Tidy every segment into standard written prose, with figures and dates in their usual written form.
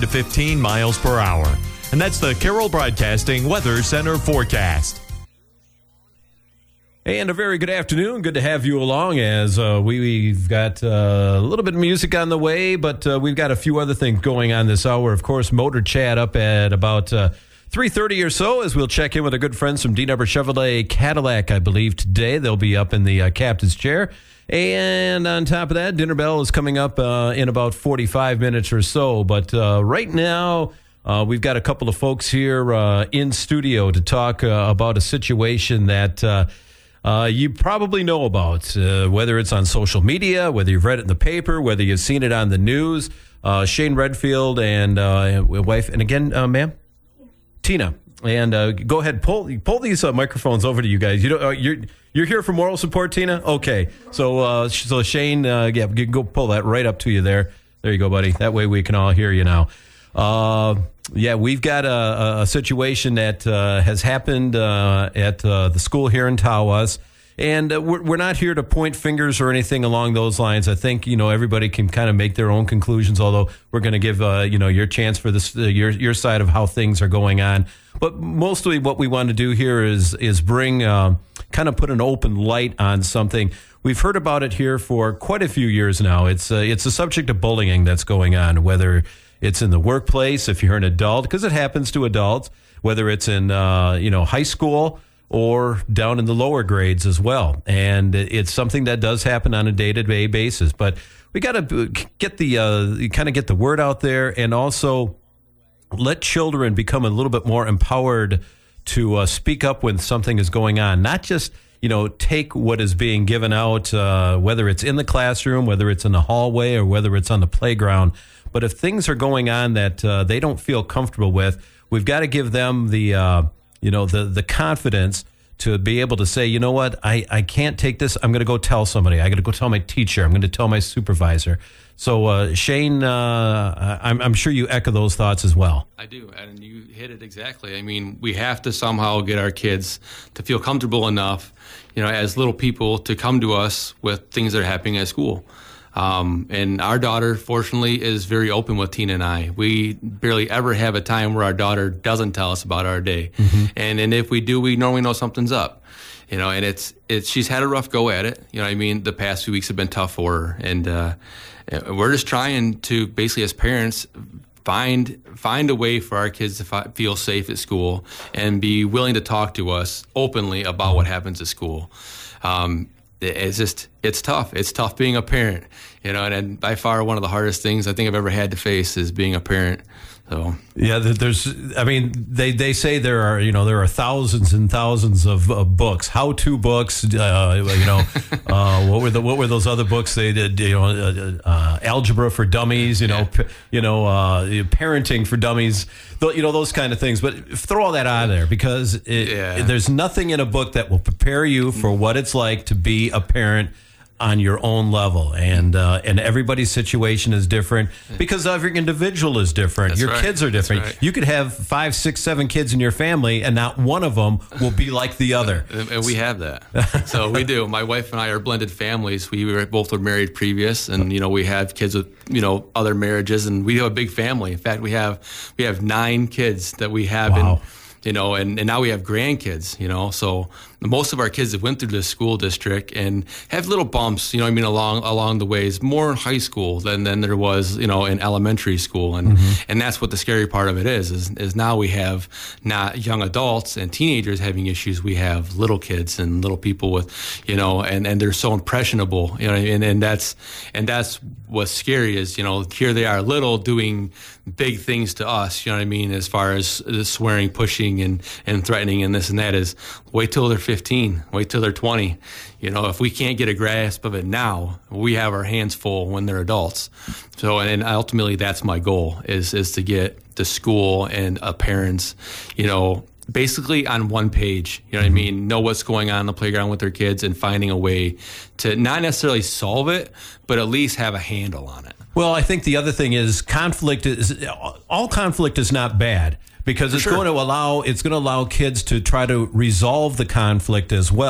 to 15 miles per hour. And that's the Carroll Broadcasting Weather Center forecast. And a very good afternoon. Good to have you along as we've got a little bit of music on the way, but we've got a few other things going on this hour. Of course, Motor Chat up at about 3:30 or so as we'll check in with our good friends from D. Number Chevrolet Cadillac, I believe, today. They'll be up in the captain's chair. And on top of that, Dinner Bell is coming up in about 45 minutes or so. But right now, we've got a couple of folks here in studio to talk about a situation that you probably know about, whether it's on social media, whether you've read it in the paper, whether you've seen it on the news. Shane Redfield and wife, and again, ma'am, Tina. And go ahead, pull these microphones over to you guys. You're here for moral support, Tina. Okay, so Shane, go pull that right up to you there. There you go, buddy. That way we can all hear you now. We've got a situation that has happened at the school here in Tawas, and we're not here to point fingers or anything along those lines. I think everybody can kind of make their own conclusions. Although we're going to give your chance for this your side of how things are going on. But mostly what we want to do here is bring kind of put an open light on something. We've heard about it here for quite a few years now. It's a subject of bullying that's going on, whether it's in the workplace, if you're an adult, because it happens to adults, whether it's in high school or down in the lower grades as well. And it's something that does happen on a day-to-day basis. But we got to get the word out there, and also let children become a little bit more empowered to speak up when something is going on. Not just take what is being given out, whether it's in the classroom, whether it's in the hallway, or whether it's on the playground. But if things are going on that they don't feel comfortable with, we've got to give them the confidence to be able to say, you know what, I can't take this. I'm going to go tell somebody. I got to go tell my teacher. I'm going to tell my supervisor. So, Shane, I'm sure you echo those thoughts as well. I do, and you hit it exactly. I mean, we have to somehow get our kids to feel comfortable enough, as little people, to come to us with things that are happening at school. And our daughter, fortunately, is very open with Tina and I. We barely ever have a time where our daughter doesn't tell us about our day. Mm-hmm. And if we do, we normally know something's up. And it's she's had a rough go at it. The past few weeks have been tough for her. And we're just trying to basically, as parents, find a way for our kids to feel safe at school and be willing to talk to us openly about what happens at school. It's tough. It's tough being a parent, and by far one of the hardest things I think I've ever had to face is being a parent. So yeah, they say there are thousands and thousands of books, how-to books. What were those other books they did? Algebra for dummies. Parenting for dummies. Those kind of things. But throw all that out of there, because there's nothing in a book that will prepare you for what it's like to be a parent on your own level, and everybody's situation is different because every individual is different. Your kids are different. Right. You could have 5, 6, 7 kids in your family, and not one of them will be like the other. And we have that. So we do. My wife and I are blended families. We both were married previous, and we have kids with other marriages, and we have a big family. In fact, we have 9 kids that we have. Wow. And now we have grandkids, so most of our kids have went through the school district and have little bumps, along the ways, more in high school than there was, in elementary school. And and that's what the scary part of it is now we have not young adults and teenagers having issues. We have little kids and little people with, and they're so impressionable, and that's what's scary is, here they are little doing big things to us, as far as swearing, pushing and threatening and this and that. Is wait till they're 15, wait till they're 20. If we can't get a grasp of it now, we have our hands full when they're adults. So, and ultimately that's my goal is to get the school and parents, basically on one page, know what's going on in the playground with their kids and finding a way to not necessarily solve it, but at least have a handle on it. Well, I think the other thing is all conflict is not bad, because it's going to allow kids to try to resolve the conflict as well.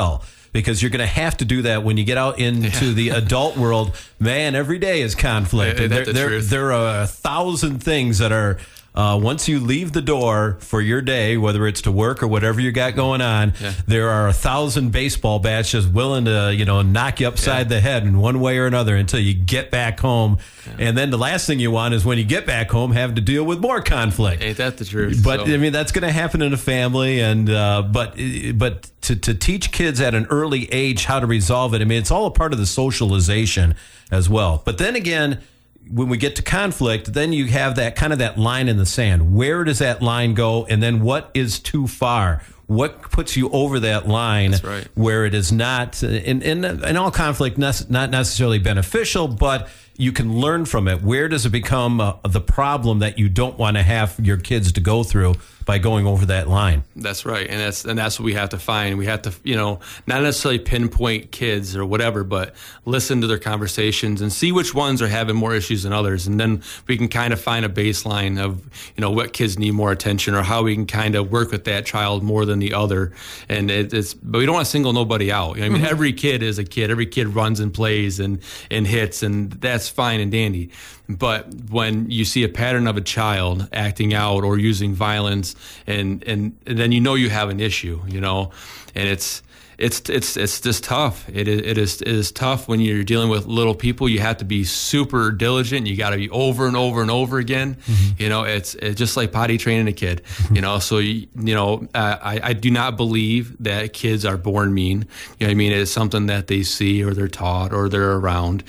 because you're going to have to do that when you get out into the adult world. Man, every day is conflict. There are 1,000 things that are, once you leave the door for your day, whether it's to work or whatever you got going on, there are 1,000 baseball bats just willing to, knock you upside the head in one way or another until you get back home. And then the last thing you want is when you get back home, have to deal with more conflict. Ain't that the truth? But I mean, that's going to happen in a family, and but to teach kids at an early age how to resolve it, I mean, it's all a part of the socialization as well. But then again, when we get to conflict, then you have that kind of that line in the sand. Where does that line go? And then what is too far? What puts you over that line where it is not, in all conflict, not necessarily beneficial, but you can learn from it. Where does it become the problem that you don't want to have your kids to go through by going over that line? That's right, and that's what we have to find. We have to, not necessarily pinpoint kids or whatever, but listen to their conversations and see which ones are having more issues than others, and then we can kind of find a baseline of, what kids need more attention or how we can kind of work with that child more than the other. And but we don't want to single nobody out. I mean, every kid is a kid. Every kid runs and plays and hits, and that's fine and dandy. But when you see a pattern of a child acting out or using violence, and then you have an issue, and it's just tough. It is tough when you're dealing with little people. You have to be super diligent. You got to be over and over and over again. It's just like potty training a kid. So I do not believe that kids are born mean. It's something that they see or they're taught or they're around.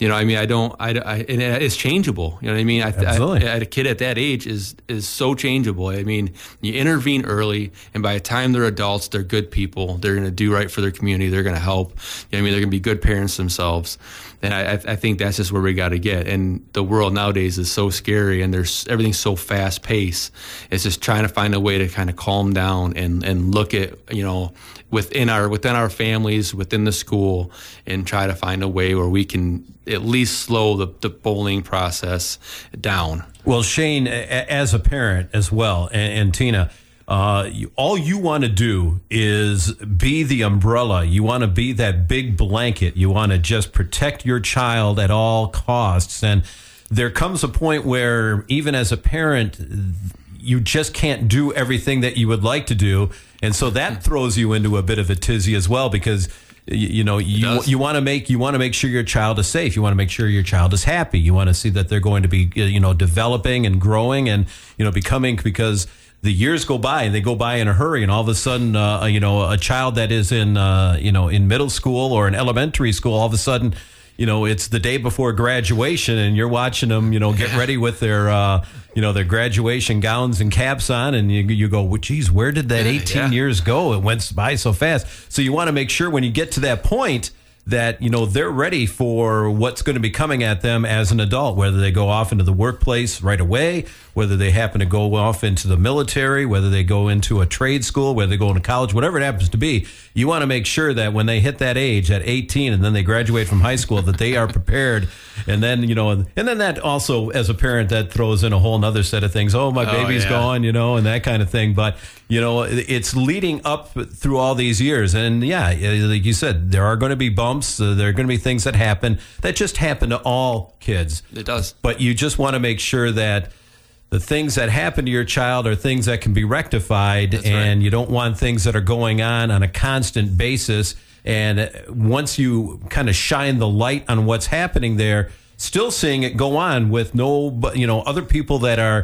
And it's changeable. Absolutely. A kid at that age is so changeable. You intervene early, and by the time they're adults, they're good people. They're going to do right for their community. They're going to help. They're going to be good parents themselves. And I think that's just where we got to get. And the world nowadays is so scary, and everything's so fast paced. It's just trying to find a way to kind of calm down and look at, within our families, within the school, and try to find a way where we can at least slow the bullying process down. Well, Shane, as a parent as well, and Tina, all you want to do is be the umbrella. You want to be that big blanket. You want to just protect your child at all costs. And there comes a point where even as a parent, you just can't do everything that you would like to do. And so that throws you into a bit of a tizzy as well, because you want to make sure your child is safe. You want to make sure your child is happy. You want to see that they're going to be developing and growing and becoming, because the years go by and they go by in a hurry, and all of a sudden, a child that is in middle school or in elementary school, all of a sudden, it's the day before graduation, and you're watching them, get ready with their graduation gowns and caps on, and you go, well, geez, where did that 18 years go? It went by so fast. So you want to make sure when you get to that point that, they're ready for what's going to be coming at them as an adult, whether they go off into the workplace right away, whether they happen to go off into the military, whether they go into a trade school, whether they go into college, whatever it happens to be. You want to make sure that when they hit that age at 18 and then they graduate from high school, that they are prepared. And then, and then that also, as a parent, that throws in a whole nother set of things. Oh, my baby's gone, and that kind of thing. But, it's leading up through all these years. And like you said, there are going to be bumps. There are going to be things that happen that just happen to all kids. It does. But you just want to make sure that the things that happen to your child are things that can be rectified. That's and right. You don't want things that are going on a constant basis. And once you kind of shine the light on what's happening there, still seeing it go on with other people that are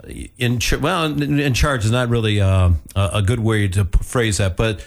in charge is not really a good way to phrase that, but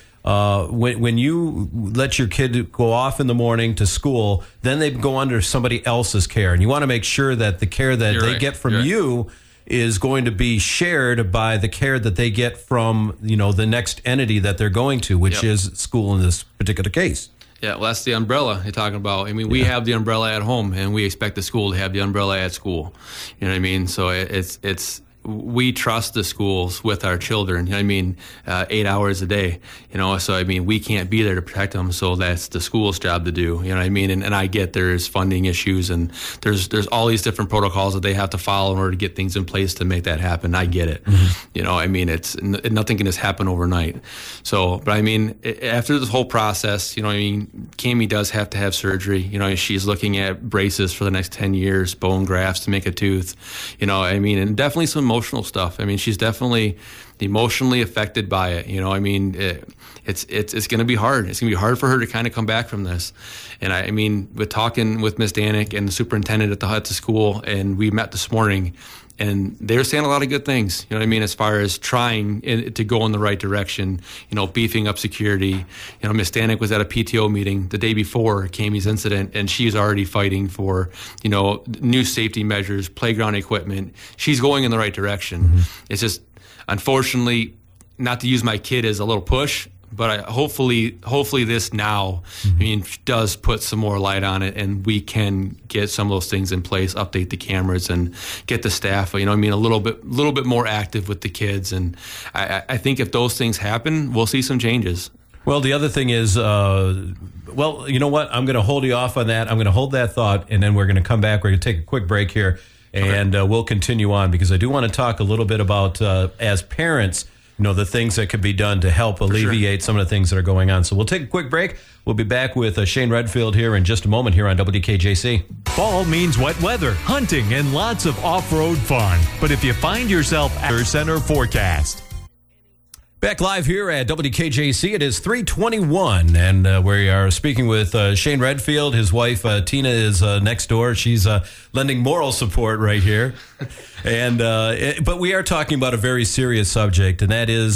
when you let your kid go off in the morning to school, then they go under somebody else's care, and you want to make sure that the care that they get from you is going to be shared by the care that they get from the next entity that they're going to, which is school in this particular case. Yeah, well, that's the umbrella you're talking about. I mean, we have the umbrella at home, and we expect the school to have the umbrella at school. You know what I mean? So it's we trust the schools with our children. 8 hours a day, so I mean, we can't be there to protect them. So that's the school's job to do, and I get there's funding issues and there's all these different protocols that they have to follow in order to get things in place to make that happen. I get it. It's nothing can just happen overnight. So, but I mean, after this whole process, Cami does have to have surgery. She's looking at braces for the next 10 years, bone grafts to make a tooth, and definitely some emotional stuff. I mean, she's definitely emotionally affected by it. It's going to be hard. It's going to be hard for her to kind of come back from this. And with talking with Miss Danek and the superintendent at the school, and we met this morning, and they're saying a lot of good things, as far as trying to go in the right direction, beefing up security. Miss Danek was at a PTO meeting the day before Cami's incident, and she's already fighting for, new safety measures, playground equipment. She's going in the right direction. Mm-hmm. It's just, unfortunately, not to use my kid as a little push, but hopefully this now, does put some more light on it, and we can get some of those things in place, update the cameras, and get the staff, a little bit more active with the kids. And I think if those things happen, we'll see some changes. Well, the other thing is, you know what? I'm going to hold you off on that. I'm going to hold that thought, and then we're going to come back. We're going to take a quick break here, and we'll continue on, because I do want to talk a little bit about, as parents, the things that could be done to help alleviate some of the things that are going on. So we'll take a quick break. We'll be back with Shane Redfield here in just a moment here on WKJC. Fall means wet weather, hunting, and lots of off-road fun. But if you find yourself at Weather Center forecast. Back live here at WKJC. It is 3:21, and we are speaking with Shane Redfield. His wife, Tina, is next door. She's lending moral support right here. But we are talking about a very serious subject, and that is,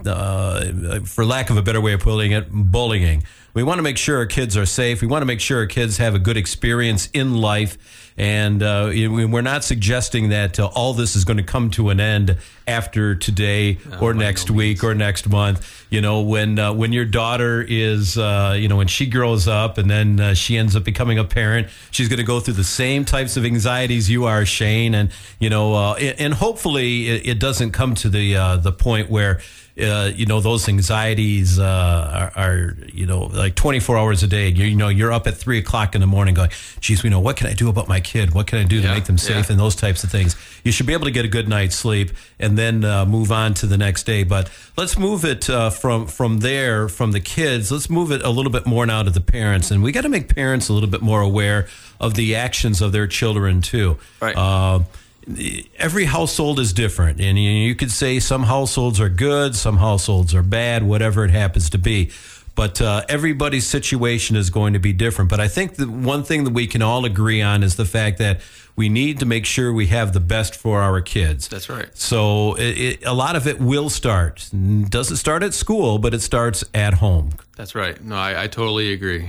for lack of a better way of putting it, bullying. We want to make sure our kids are safe. We want to make sure our kids have a good experience in life. And we're not suggesting that all this is going to come to an end after today or next week or next month. When your daughter is, when she grows up and then she ends up becoming a parent, she's going to go through the same types of anxieties you are, Shane. And, and hopefully it doesn't come to the point where those anxieties are like 24 hours a day. You're up at 3 o'clock in the morning going, geez, what can I do about my kid? What can I do to make them safe? And those types of things. You should be able to get a good night's sleep and then move on to the next day. But let's move it from there, from the kids. Let's move it a little bit more now to the parents. And we got to make parents a little bit more aware of the actions of their children too. Right. Every household is different, and you could say some households are good, some households are bad, whatever it happens to be. But everybody's situation is going to be different. But I think the one thing that we can all agree on is the fact that we need to make sure we have the best for our kids. That's right. So a lot of it will start. It doesn't start at school, but it starts at home. That's right. No, I totally agree.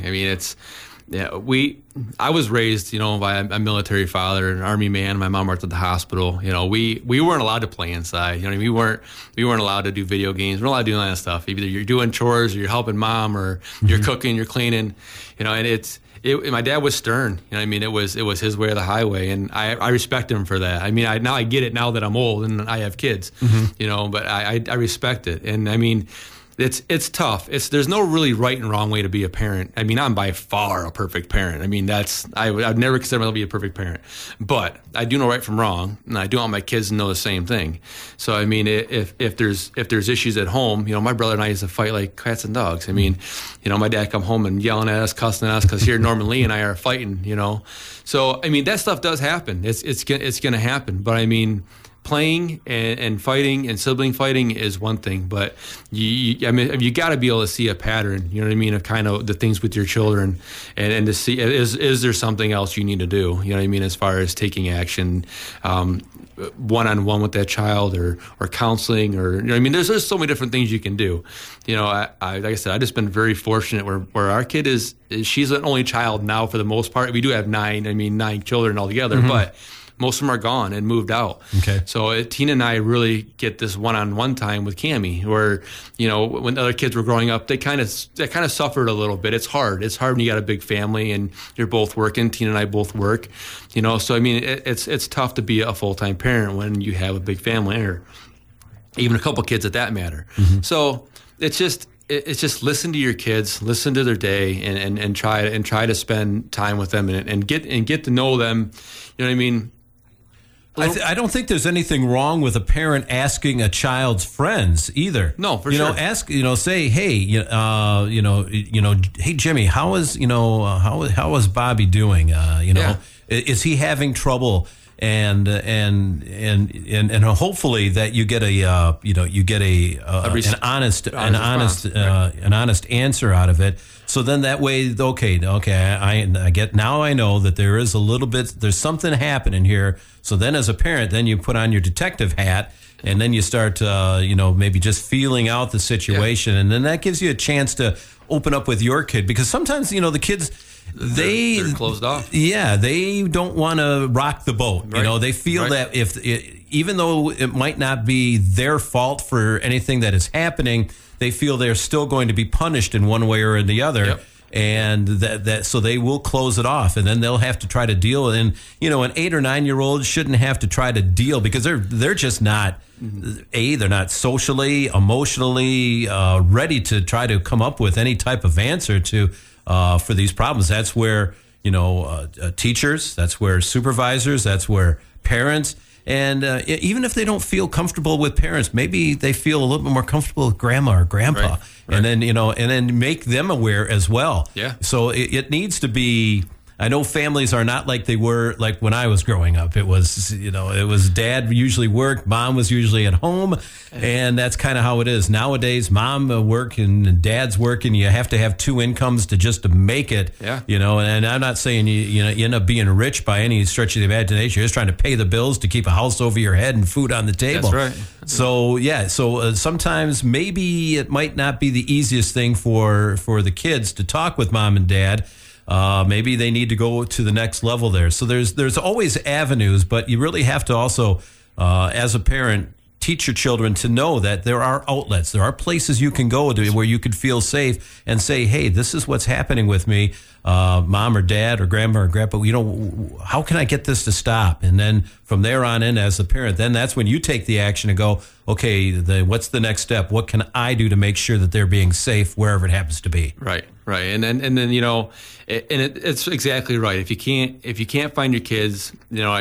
I was raised, by a military father, an Army man. My mom worked at the hospital. We weren't allowed to play inside. We weren't allowed to do video games. We weren't allowed to do any of that stuff. Either you're doing chores or you're helping mom or you're cooking, you're cleaning. And my dad was stern. It was his way or the highway, and I respect him for that. Now I get it now that I'm old and I have kids. But I respect it. And it's tough. There's no really right and wrong way to be a parent. I'm by far a perfect parent. I'd never consider myself to be a perfect parent, but I do know right from wrong, and I do want my kids to know the same thing. So if there's issues at home, my brother and I used to fight like cats and dogs. My dad come home and yelling at us, cussing at us because here Norman Lee and I are fighting. So that stuff does happen. It's going to happen, but playing and fighting and sibling fighting is one thing, but you got to be able to see a pattern, of kind of the things with your children, and to see is there something else you need to do, as far as taking action, one-on-one with that child or counseling, or there's so many different things you can do. Like I said, I've just been very fortunate where our kid she's an only child now for the most part. We do have nine children altogether, but Most of them are gone and moved out. Okay. So Tina and I really get this one-on-one time with Cammie, where, when other kids were growing up, they kind of suffered a little bit. It's hard. It's hard when you got a big family and you're both working. Tina and I both work. So I mean, it's tough to be a full-time parent when you have a big family, or even a couple kids at that matter. Mm-hmm. So it's just listen to your kids, listen to their day, and try to spend time with them and get to know them. You know what I mean? I don't think there's anything wrong with a parent asking a child's friends either. No, for sure. Say, hey, hey Jimmy, how is Bobby doing? Is he having trouble? And hopefully that you get an honest answer out of it. So then that way, I know that there's something happening here. So then as a parent, then you put on your detective hat and then you start, maybe just feeling out the situation. Yeah. And then that gives you a chance to open up with your kid, because sometimes, the kids, they're closed off. Yeah, they don't want to rock the boat. Right. They feel that even though it might not be their fault for anything that is happening, they feel they're still going to be punished in one way or the other. Yep. And so they will close it off, and then they'll have to try to deal. And an 8 or 9 year old shouldn't have to try to deal, because they're just not. Mm-hmm. They're not socially, emotionally ready to try to come up with any type of answer for these problems. That's where teachers, that's where supervisors, that's where parents. And even if they don't feel comfortable with parents, maybe they feel a little bit more comfortable with grandma or grandpa, right. And then make them aware as well. Yeah. So it needs to be. I know families are not like they were like when I was growing up. It was dad usually worked, mom was usually at home, and that's kind of how it is nowadays. Mom work and dad's working. You have to have two incomes to make it. Yeah. And I'm not saying you end up being rich by any stretch of the imagination. You're just trying to pay the bills to keep a house over your head and food on the table. That's right. So sometimes maybe it might not be the easiest thing for the kids to talk with mom and dad. Maybe they need to go to the next level there. So there's always avenues, but you really have to also, as a parent, teach your children to know that there are outlets. There are places you can go to where you could feel safe and say, hey, this is what's happening with me, mom or dad or grandma or grandpa. How can I get this to stop? And then from there on in, as a parent, then that's when you take the action and go, okay, what's the next step? What can I do to make sure that they're being safe wherever it happens to be? Right. And then it's exactly right. If you can't find your kids,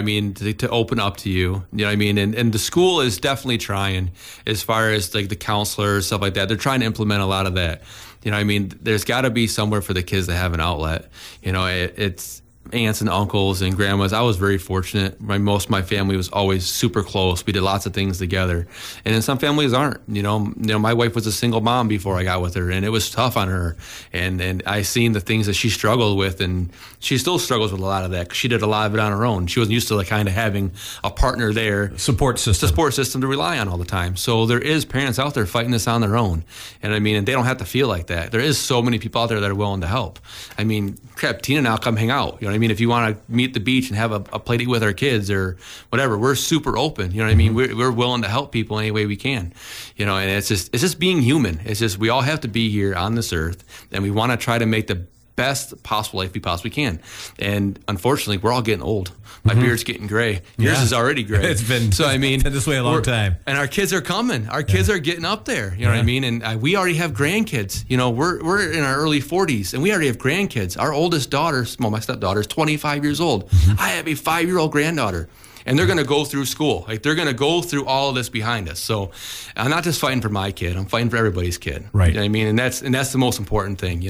to open up to you, and the school is definitely trying, as far as like the counselors, stuff like that. They're trying to implement a lot of that. There's got to be somewhere for the kids to have an outlet. It's aunts and uncles and grandmas. I was very fortunate. Most of my family was always super close. We did lots of things together. And then some families aren't. My wife was a single mom before I got with her, and it was tough on her. And I seen the things that she struggled with, and she still struggles with a lot of that, because she did a lot of it on her own. She wasn't used to kind of having a partner there. Support system to rely on all the time. So there is parents out there fighting this on their own. And and they don't have to feel like that. There is so many people out there that are willing to help. Tina and I'll come hang out. If you want to meet at the beach and have a play date with our kids or whatever, we're super open. We're willing to help people any way we can. And it's just being human. It's just, we all have to be here on this earth, and we want to try to make the best possible life we possibly can. And unfortunately, we're all getting old. My beard's getting gray. Yours is already gray. It's been this way a long time. And our kids are coming. Our kids are getting up there. You know what I mean? And we already have grandkids. We're in our early 40s, and we already have grandkids. Our oldest daughter, my stepdaughter, is 25 years old. I have a 5-year-old granddaughter. And they're going to go through school. They're going to go through all of this behind us. So I'm not just fighting for my kid. I'm fighting for everybody's kid. Right. You know what I mean? And that's the most important thing,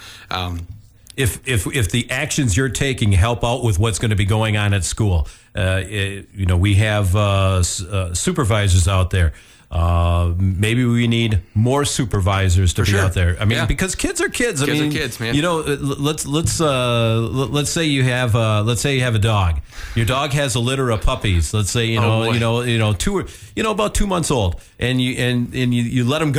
If the actions you're taking help out with what's going to be going on at school, we have supervisors out there. Maybe we need more supervisors to be out there. Because kids are kids. Kids are kids, man. Let's say you have a dog. Your dog has a litter of puppies. Let's say about 2 months old, and you let them go.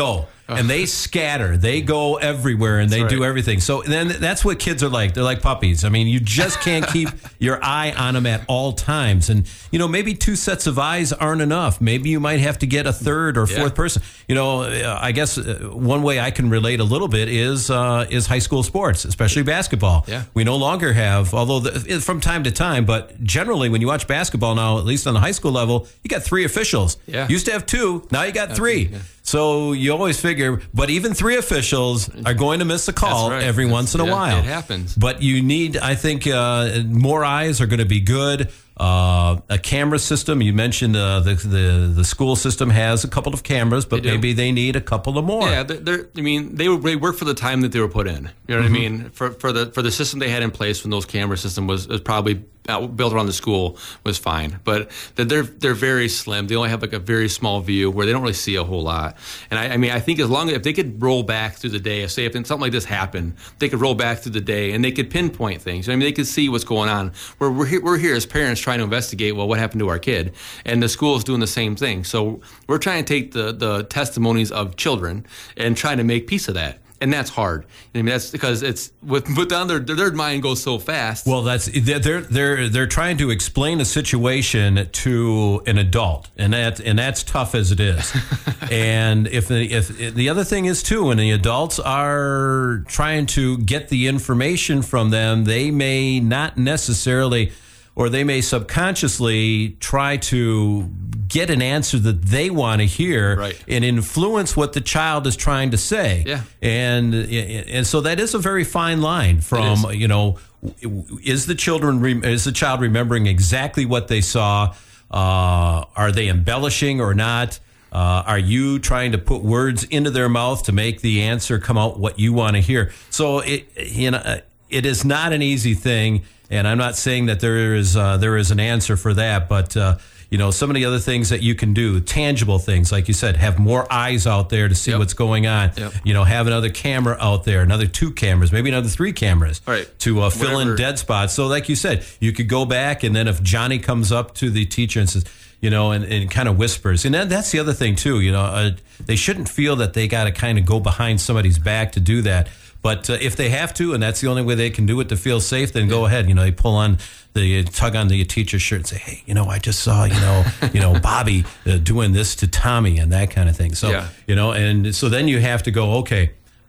and they scatter. They go everywhere, and they do everything. So then that's what kids are like. They're like puppies. I mean, you just can't keep your eye on them at all times. And, maybe 2 sets of eyes aren't enough. Maybe you might have to get a third or fourth person. I guess one way I can relate a little bit is high school sports, especially basketball. Yeah. We no longer have, although from time to time, but generally when you watch basketball now, at least on the high school level, you got 3 officials. Yeah. Used to have 2, now you got 3. Yeah. So you always figure, but even 3 officials are going to miss a call every once in a while. It happens. But you need, I think, more eyes are going to be good. A camera system. You mentioned the school system has a couple of cameras, but maybe they need a couple of more. Yeah, they work for the time that they were put in. You know what I mean? For the system they had in place when those camera system was probably built around the school was fine, but they're very slim. They only have like a very small view where they don't really see a whole lot. And I think if they could roll back through the day, say if something like this happened, they could roll back through the day and they could pinpoint things. They could see what's going on. We're here as parents trying to investigate, well, what happened to our kid? And the school is doing the same thing. So we're trying to take the testimonies of children and trying to make peace of that. And that's hard. That's because it's with down their mind goes so fast. Well, they're trying to explain a situation to an adult, and that's tough as it is. And if the other thing is too, when the adults are trying to get the information from them, they may not necessarily, or they may subconsciously try to get an answer that they want to hear and influence what the child is trying to say. Yeah. And so that is a very fine line from, is the child remembering exactly what they saw? Are they embellishing or not? Are you trying to put words into their mouth to make the answer come out what you want to hear? So it is not an easy thing. And I'm not saying that there is an answer for that, but some of the other things that you can do, tangible things, like you said, have more eyes out there to see what's going on. Yep. Have another camera out there, another 2 cameras, maybe another 3 cameras to fill in dead spots. So, like you said, you could go back, and then if Johnny comes up to the teacher and says, and kind of whispers, and then that's the other thing too. They shouldn't feel that they got to kind of go behind somebody's back to do that. But if they have to, and that's the only way they can do it to feel safe, then go ahead. They tug on the teacher's shirt and say, hey, I just saw, Bobby doing this to Tommy and that kind of thing. So, and so then you have to go, okay,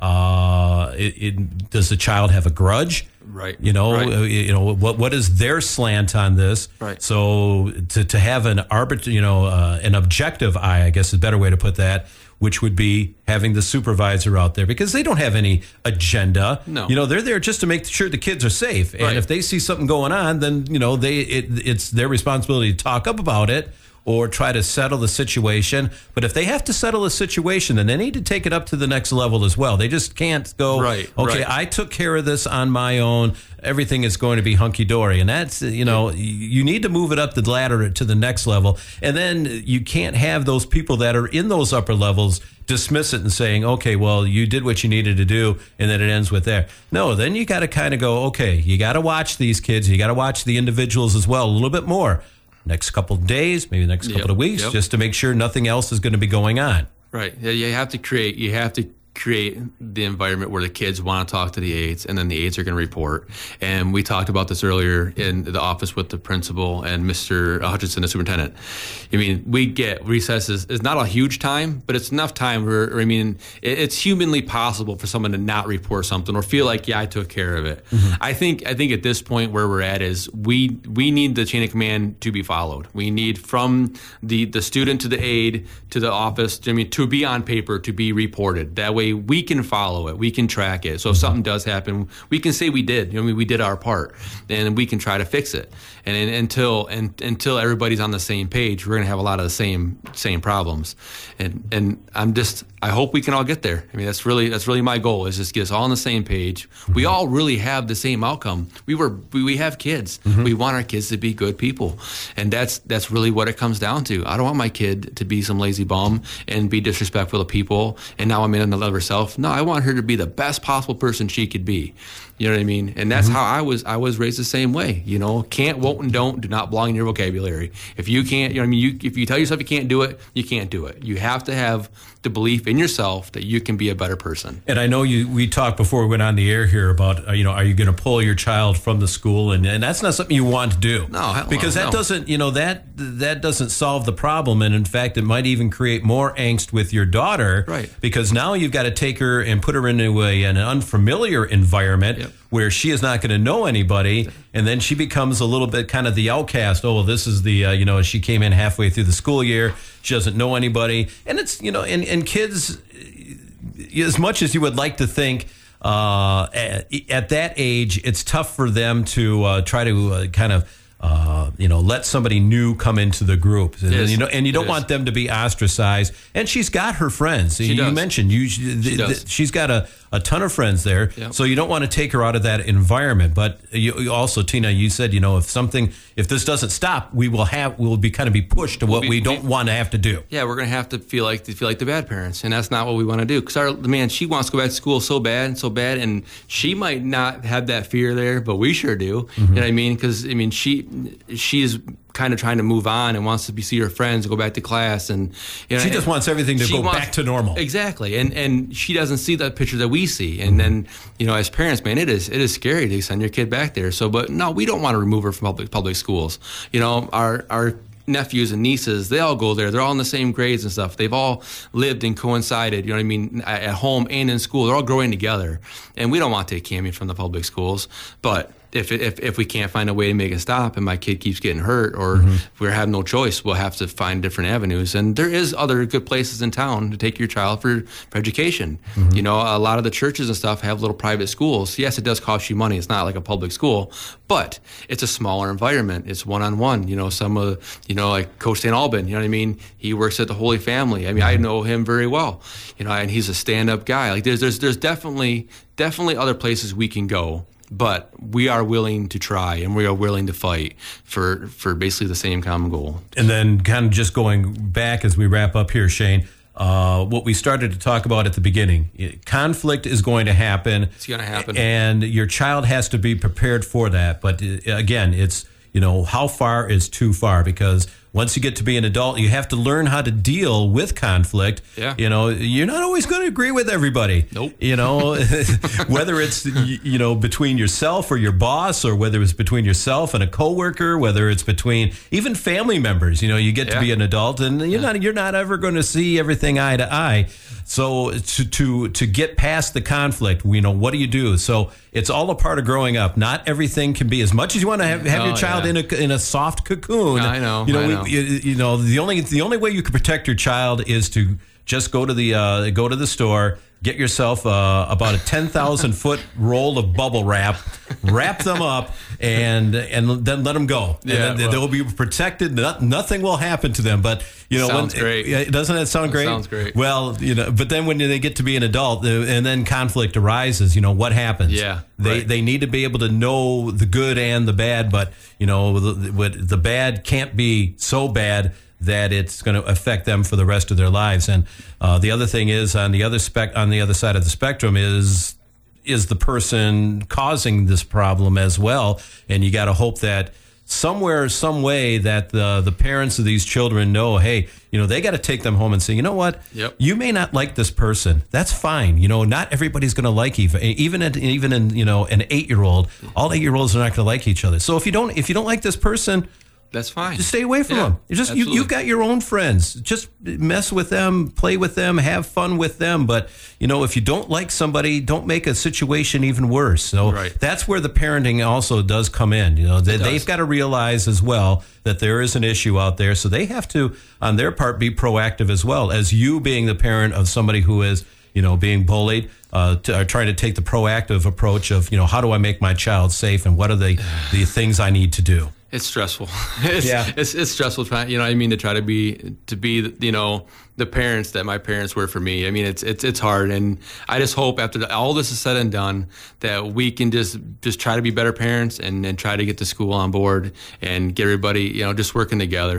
does the child have a grudge? Right. What is their slant on this? Right. So to have an an objective eye, I guess is a better way to put that, which would be having the supervisor out there, because they don't have any agenda. No. They're there just to make sure the kids are safe. And if they see something going on, then, it's their responsibility to talk up about it or try to settle the situation. But if they have to settle a situation, then they need to take it up to the next level as well. They just can't go, I took care of this on my own. Everything is going to be hunky-dory. And that's, you need to move it up the ladder to the next level. And then you can't have those people that are in those upper levels dismiss it and saying, okay, well, you did what you needed to do, and then it ends with there. No, then you got to kind of go, okay, you got to watch these kids. You got to watch the individuals as well a little bit more. Next couple of days, maybe next couple of weeks, just to make sure nothing else is going to be going on. Right. Yeah, you have to create the environment where the kids want to talk to the aides, and then the aides are going to report. And we talked about this earlier in the office with the principal and Mr. Hutchinson, the superintendent. We get recesses. It's not a huge time, but it's enough time where, it's humanly possible for someone to not report something or feel like, I took care of it. Mm-hmm. I think at this point where we're at is we need the chain of command to be followed. We need from the student to the aide to the office, to be on paper, to be reported. That way we can follow it, we can track it. So if something does happen, we can say we did. We did our part, and we can try to fix it. And until everybody's on the same page, we're going to have a lot of the same problems. And I hope we can all get there. That's really my goal, is just get us all on the same page. Mm-hmm. We all really have the same outcome. We have kids. Mm-hmm. We want our kids to be good people, and that's really what it comes down to. I don't want my kid to be some lazy bum and be disrespectful to people, and now I'm in and of herself. No, I want her to be the best possible person she could be. You know what I mean? And that's how I was raised the same way. Can't, won't, and don't do not belong in your vocabulary. If you can't, if you tell yourself you can't do it, you can't do it. You have to have the belief in in yourself that you can be a better person. And I know we talked before we went on the air here about, are you going to pull your child from the school? And that's not something you want to do. No, hell because that doesn't, that doesn't solve the problem. And in fact, it might even create more angst with your daughter. Right. Because now you've got to take her and put her into an unfamiliar environment. Yep. Where she is not going to know anybody, and then she becomes a little bit kind of the outcast. Oh, well, this is the, she came in halfway through the school year. She doesn't know anybody. And it's, and kids, as much as you would like to think, at that age, it's tough for them to try to kind of, let somebody new come into the group, and you don't want them to be ostracized. And she's got her friends. You mentioned she's got a ton of friends there, so you don't want to take her out of that environment. But you also, Tina, you said if this doesn't stop, we'll be kind of be pushed to what we don't want to have to do. Yeah, we're going to have to feel like the bad parents, and that's not what we want to do. Because she wants to go back to school so bad, and she might not have that fear there, but we sure do. Mm-hmm. You know what I mean? Because she's kind of trying to move on and wants to see her friends and go back to class, and she just wants everything to go back to normal. Exactly, and she doesn't see that picture that we see, and then as parents, man, it is scary to send your kid back there. So, but no, we don't want to remove her from public schools. Our nephews and nieces, they all go there. They're all in the same grades and stuff. They've all lived and coincided, at home and in school. They're all growing together, and we don't want to take Cammie from the public schools, but if we can't find a way to make it stop and my kid keeps getting hurt, or if we have no choice, we'll have to find different avenues. And there is other good places in town to take your child for education. Mm-hmm. A lot of the churches and stuff have little private schools. Yes, it does cost you money. It's not like a public school, but it's a smaller environment. It's one-on-one. Some of, like Coach St. Alban, he works at the Holy Family. I know him very well, and he's a stand-up guy. Like there's definitely other places we can go. But we are willing to try, and we are willing to fight for basically the same common goal. And then kind of just going back as we wrap up here, Shane, what we started to talk about at the beginning, conflict is going to happen. It's going to happen. And your child has to be prepared for that. But again, it's, how far is too far? Because once you get to be an adult, you have to learn how to deal with conflict. Yeah. You're not always going to agree with everybody. Nope. Whether it's, between yourself or your boss, or whether it's between yourself and a coworker, whether it's between even family members, you get to be an adult, and you're not ever going to see everything eye to eye. So to get past the conflict, what do you do? So it's all a part of growing up. Not everything can be, as much as you want to have your child in a soft cocoon. I know. The only way you can protect your child is to just go to the store, get yourself about a 10,000 foot roll of bubble wrap them up, and then let them go. Yeah, and they'll be protected. Nothing will happen to them. But sounds great. Doesn't that sound great? Sounds great. Well, but then when they get to be an adult, and then conflict arises, what happens? Yeah, they need to be able to know the good and the bad, but the bad can't be so bad that it's going to affect them for the rest of their lives. And the other thing is, on the other side of the spectrum is the person causing this problem as well. And you got to hope that somewhere, some way, that the parents of these children know, hey, they got to take them home and say, you know what? Yep. You may not like this person. That's fine. Not everybody's going to like even in an 8-year-old. All 8-year-olds are not going to like each other. So if you don't like this person, that's fine. Just stay away from them. You've got your own friends. Just mess with them, play with them, have fun with them. But if you don't like somebody, don't make a situation even worse. So that's where the parenting also does come in. They've got to realize as well that there is an issue out there. So they have to, on their part, be proactive as well as you being the parent of somebody who is being bullied. Trying to take the proactive approach of how do I make my child safe, and what are the things I need to do. It's stressful. It's stressful trying, to try to be the parents that my parents were for me. It's hard, and I just hope after all this is said and done that we can just try to be better parents and try to get the school on board and get everybody, just working together.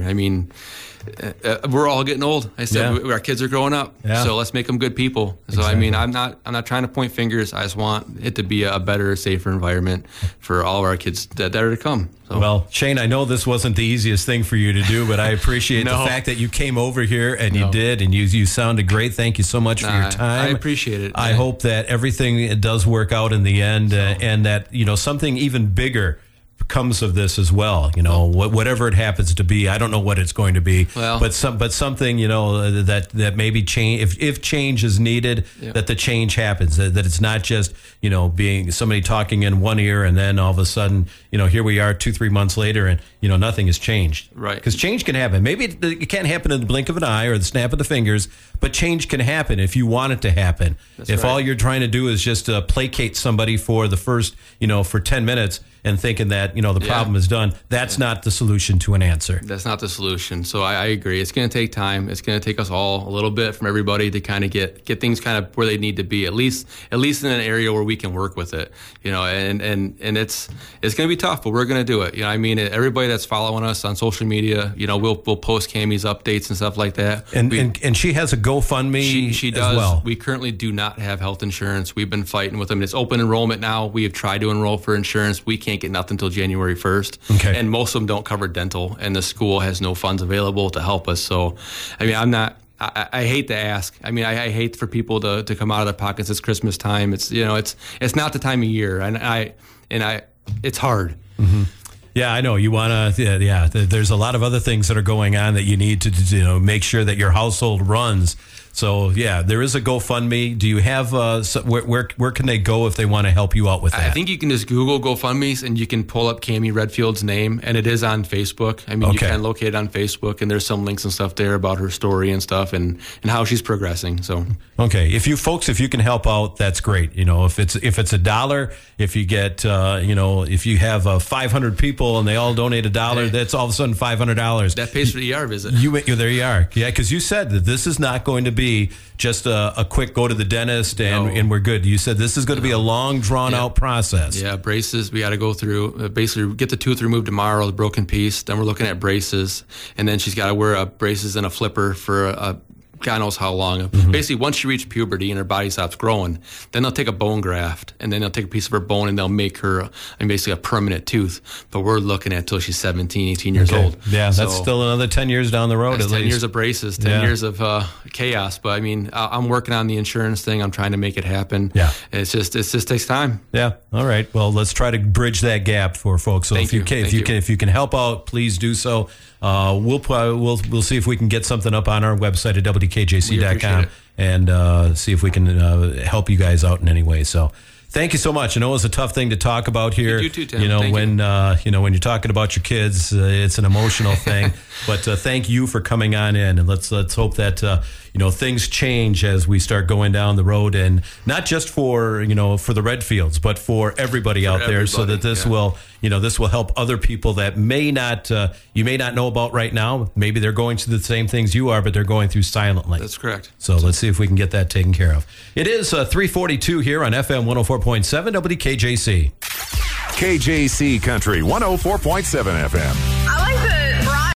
We're all getting old. I said our kids are growing up, so let's make them good people. So exactly. I'm not trying to point fingers. I just want it to be a better, safer environment for all of our kids that are to come. So. Well, Shane, I know this wasn't the easiest thing for you to do, but I appreciate the fact that you came over here and you did. did, and you sounded great. Thank you so much for your time. I appreciate it. I hope that everything does work out in the end, and that something even bigger comes of this as well. Whatever it happens to be, I don't know what it's going to be, but something that maybe change, if change is needed, that the change happens, that it's not just being somebody talking in one ear and then all of a sudden here we are 2-3 months later and nothing has changed, right? Because change can happen. Maybe it can't happen in the blink of an eye or the snap of the fingers, but change can happen if you want it to happen. If all you're trying to do is just placate somebody for the first for 10 minutes and thinking that the problem is done, that's not the solution to an answer. That's not the solution. So I agree. It's going to take time. It's going to take us all a little bit from everybody to kind of get things kind of where they need to be, at least in an area where we can work with it. And it's going to be tough, but we're going to do it. Everybody that's following us on social media, we'll post Cammie's updates and stuff like that. And she has a GoFundMe. She does. As well. We currently do not have health insurance. We've been fighting with them. It's open enrollment now. We have tried to enroll for insurance. We can't get nothing until January 1st. Okay. And most of them don't cover dental, and the school has no funds available to help us. So, I hate to ask. I hate for people to come out of their pockets. It's Christmas time. It's it's not the time of year, and it's hard. Mm-hmm. Yeah, I know you want to. Yeah, there's a lot of other things that are going on that you need to make sure that your household runs. So yeah, there is a GoFundMe. Do you have where can they go if they want to help you out with that? I think you can just Google GoFundMe's and you can pull up Cammie Redfield's name, and it is on Facebook. You can locate it on Facebook, and there's some links and stuff there about her story and stuff and how she's progressing. So okay, if you can help out, that's great. If it's $1, if you get if you have 500 people and they all donate $1, that's all of a sudden $500. That pays for the ER visit. There you are. Yeah, because you said that this is not going to be just a quick go to the dentist and we're good. You said this is going to be a long, drawn-out process. Yeah, braces, we got to go through, basically get the tooth removed tomorrow, the broken piece. Then we're looking at braces. And then she's got to wear braces and a flipper for God knows how long. Mm-hmm. Basically, once she reaches puberty and her body stops growing, then they'll take a bone graft, and then they'll take a piece of her bone and they'll make her basically a permanent tooth. But we're looking at till she's 17, 18 years old. Yeah, that's still another 10 years down the road. That's at 10 least. years of braces, 10 years of chaos. But I'm working on the insurance thing. I'm trying to make it happen. Yeah, it just takes time. Yeah. All right. Well, let's try to bridge that gap for folks. So if you can help out, please do so. We'll see if we can get something up on our website at WKJC.com and see if we can help you guys out in any way. So thank you so much. I know it's a tough thing to talk about here. You too, Tim. When you're talking about your kids, it's an emotional thing. But thank you for coming on in, and let's hope that things change as we start going down the road, and not just for the Redfields, but for everybody out there, so that this will help other people that you may not know about right now. Maybe they're going through the same things you are, but they're going through silently. That's correct. So let's see if we can get that taken care of. It is 3:42 here on FM 104.7 WKJC. KJC Country 104.7 FM.